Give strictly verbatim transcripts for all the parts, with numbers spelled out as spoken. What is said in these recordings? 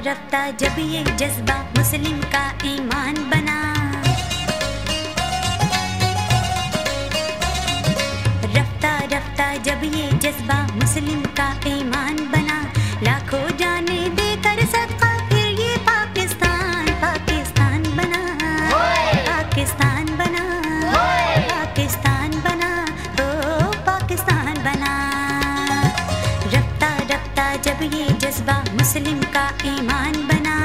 रफ्ता जब ये जज्बा मुस्लिम का ईमान बना, रफ्ता रफ्ता जब ये जज्बा मुस्लिम का ईमान बना, लाखों जाने देकर सदका फिर ये पाकिस्तान पाकिस्तान बना, पाकिस्तान बना, पाकिस्तान बना, ओ पाकिस्तान बना। रफ्ता रफ्ता जब ये जज्बा मुस्लिम का ईमान बना,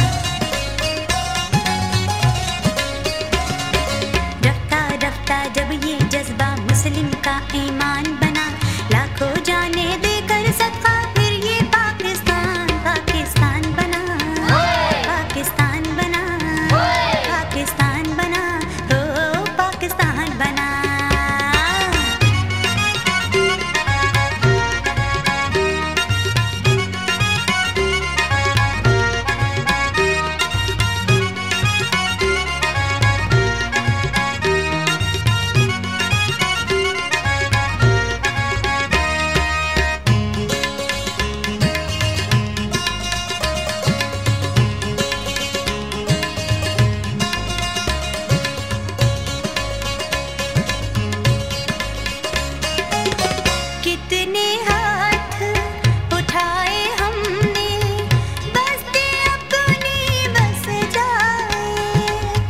रफ्ता रफ्ता जब ये जज्बा मुस्लिम का ईमान बना, लाखों जाने देकर सदका फिर ये पाकिस्तान पाकिस्तान बना, पाकिस्तान बना, पाकिस्तान बना, ओ पाकिस्तान बना। कितने हाथ उठाए हमने, बस्ती अपनी बस जाए,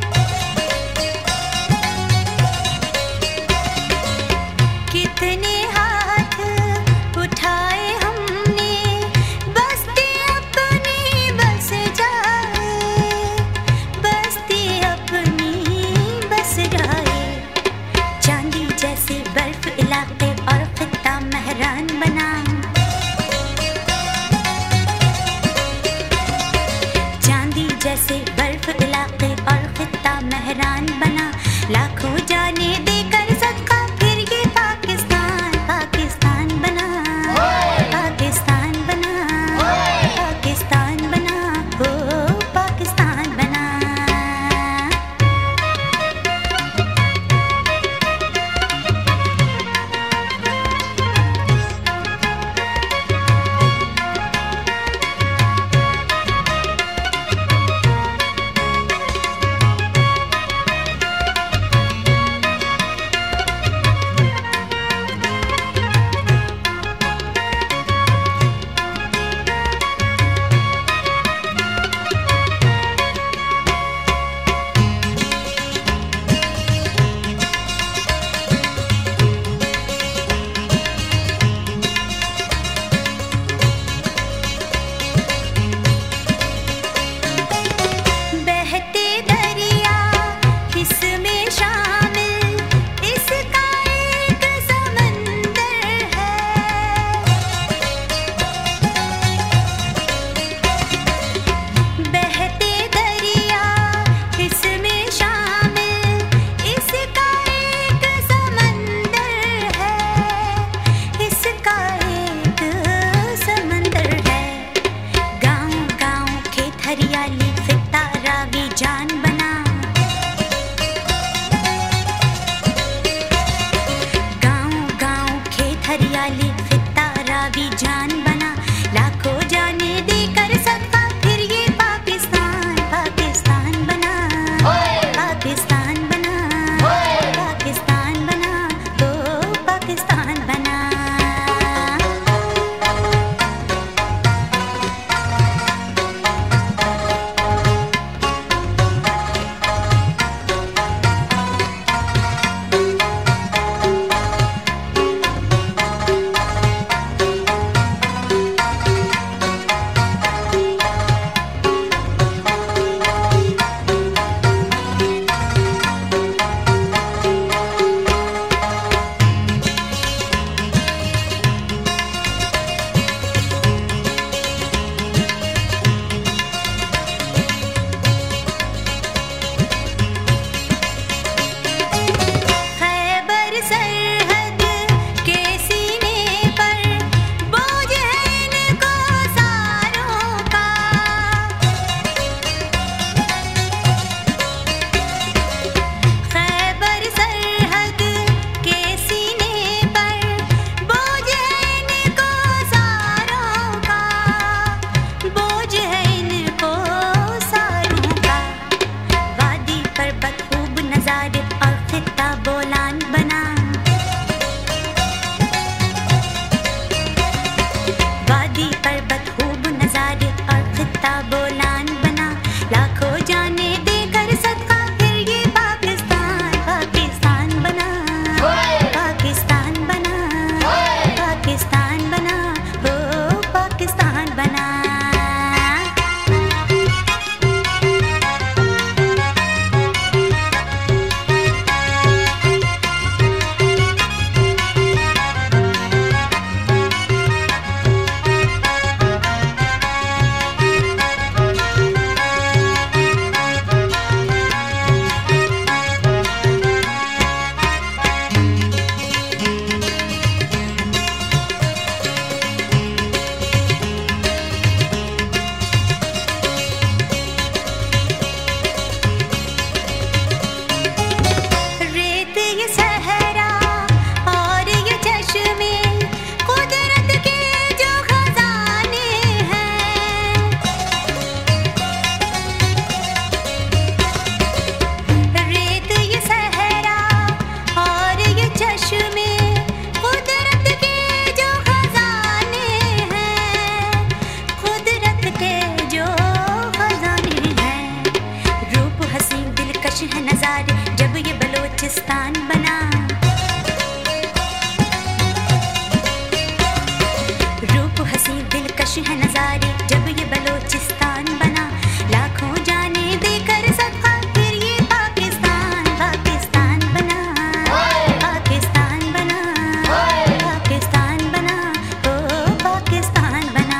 कितने हाथ उठाए हमने, बस्ती अपनी बस जाए, बस्ती अपनी बस जाए। चांदी जैसे बर्फ इलाके और खित्ता मेहरान बना, चांदी जैसे बर्फ इलाके और खित्ता मेहरान बना, लाखों जाने देकर सदका फिर ये पाकिस्तान पाकिस्तान बना, पाकिस्तान बना, पाकिस्तान बना, ओ पाकिस्तान बना। हैं नजारे जब ये बलोचिस्तान बना। लाखों जाने देकर सब आखिर ये पाकिस्तान पाकिस्तान बना। पाकिस्तान बना पाकिस्तान बना ओ पाकिस्तान बना।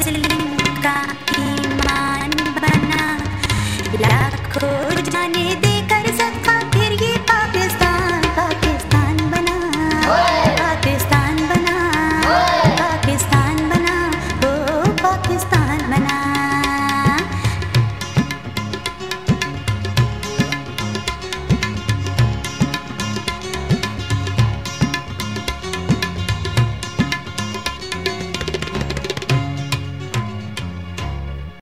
लाखों जाने दे